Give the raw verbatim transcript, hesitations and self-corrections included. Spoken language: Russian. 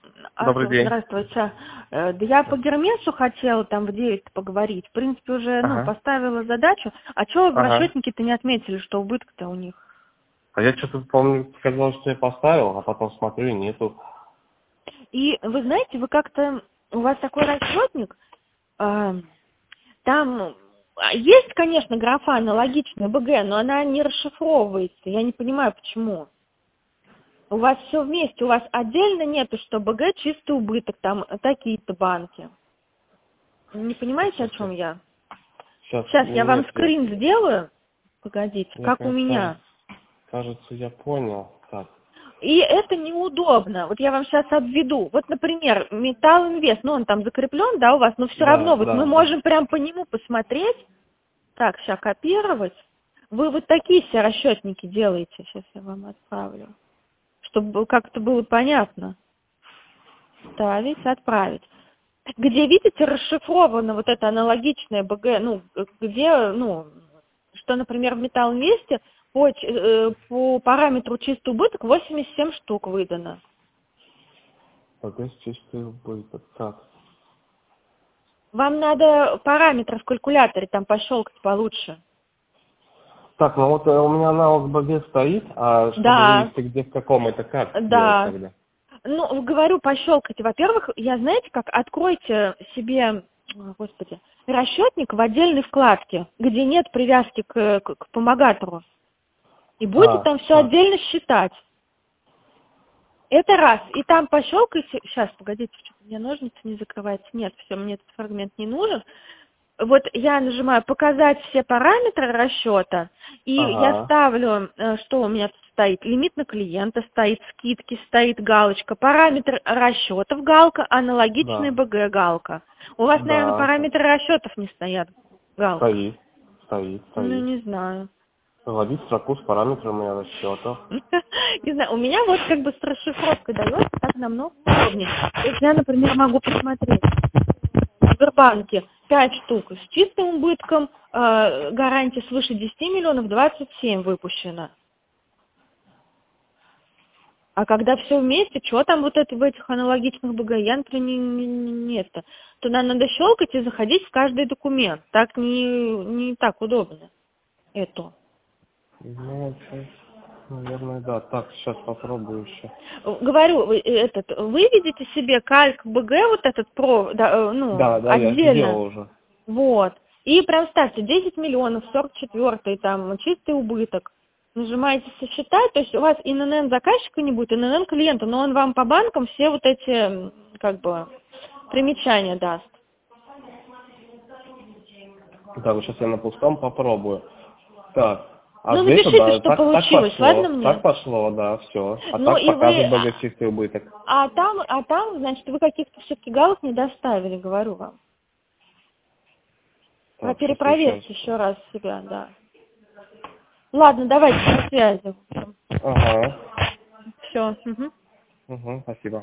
Добрый Артур, день. здравствуйте. Э, Да я по Гермесу хотела там в девять поговорить. В принципе, уже ну, Ага, поставила задачу. А чего в ага. расчетнике-то не отметили, что убыток-то у них? А я что-то помню, сказал, что я поставил, а потом смотрю, и нету. И вы знаете, вы как-то, у вас такой расчетник, э, там а, есть, конечно, графа аналогичная БГ, но она не расшифровывается. Я не понимаю, почему. У вас все вместе, у вас отдельно нету, что БГ чистый убыток, там такие-то банки. Не понимаете, о Сейчас, чем я? сейчас, Сейчас я вам нет, я, скрин сделаю. Погодите, я как у кажется, меня. кажется, я понял. Так, И это неудобно. Вот я вам сейчас обведу. Вот, например, Металл Инвест, ну он там закреплен, да, у вас, но все да, равно вот мы да, да. можем прям по нему посмотреть. Так, сейчас копировать. Вы вот такие все расчетники делаете. Сейчас я вам отправлю. Чтобы как-то было понятно. Ставить, отправить. Где, видите, расшифровано вот это аналогичное БГ, ну, где, ну, что, например, в Металл Инвесте по, ч- э, по параметру чистый убыток восемьдесят семь штук выдано. ПГ с чистый убыток. Так, Вам надо параметры в калькуляторе там пощелкать получше. так, ну вот э, у меня аналог БГ стоит, а чтобы Да, вывести, где в каком, это как делать да. тогда? Ну, говорю, пощелкайте. Во-первых, я, знаете, как откройте себе, о, господи, расчетник в отдельной вкладке, где нет привязки к, к, к помогатору. И будете А, там все так, отдельно считать. Это раз. И там пощелкайте. Сейчас, погодите, что-то мне ножницы не закрывается. Нет, все, мне этот фрагмент не нужен. Вот я нажимаю «Показать все параметры расчета», и я ага, ставлю, э, что у меня тут стоит, лимит на клиента стоит, скидки стоит, галочка, параметр расчетов галка, аналогичный да, БГ галка. У вас, наверное, да, так, параметры расчетов не стоят, галка. стоит, стоит, Ну, стоит. не знаю. Вводить строку с параметрами расчета. Не знаю, у меня вот как бы с расшифровкой дается так намного удобнее. То есть я, например, могу посмотреть в Сбербанке пять штук с чистым убытком, э, гарантия свыше десяти миллионов, двадцать семь выпущено. А когда все вместе, что там вот это в этих аналогичных БГ, я, например, не, не, не, не это. Туда надо щелкать и заходить в каждый документ. Так не, не так удобно. Это. Ну, сейчас, наверное, да. Так, сейчас попробую еще. Говорю, вы, э, этот, выведите себе кальк БГ, вот этот про, да, э, ну, Да, да, я отдельно, сделал уже. вот, и прям ставьте десять миллионов, сорок четыре, там, чистый убыток, нажимаете сосчитать, то есть у вас ИНН заказчика не будет, ИНН клиента, но он вам по банкам все вот эти, м, как бы, примечания даст. Так, вот сейчас я на пустом попробую. Так, а Ну, здесь вот, напишите, да, что так, так получилось, ладно пошло. мне? Так пошло, да, все. А Ну, так и вы, показывает а, БГ чистый убыток. а там, а там, значит, вы каких-то все-таки галок не доставили, говорю вам. А Так, сейчас еще раз. перепроверьте еще раз себя, да. Ладно, давайте на связи. Ага. Все. Угу. Угу, спасибо.